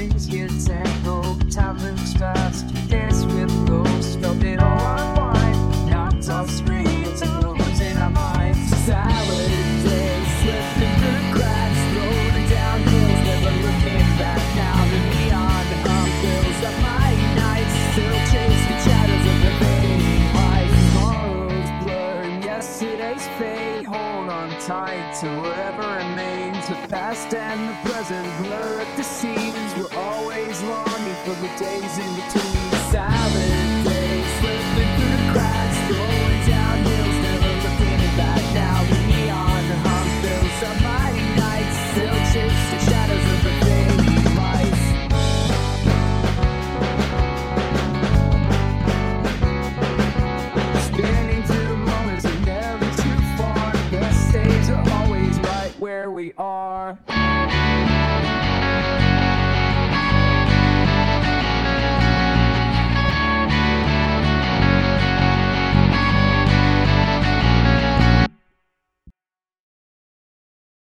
things get tangled. Time moves fast, dance with ghosts. Felt it all unwind. Knocked off screens and rumors in our minds. Salad days slipping through cracks, rolling down hills, never looking back. Now the neon hum fills up my nights, still chase the shadows of the fading lights. Tomorrow's blur and yesterday's fade. Hold on tight to whatever remains. The past and the present blur at the seams. We're always longing for the days in between.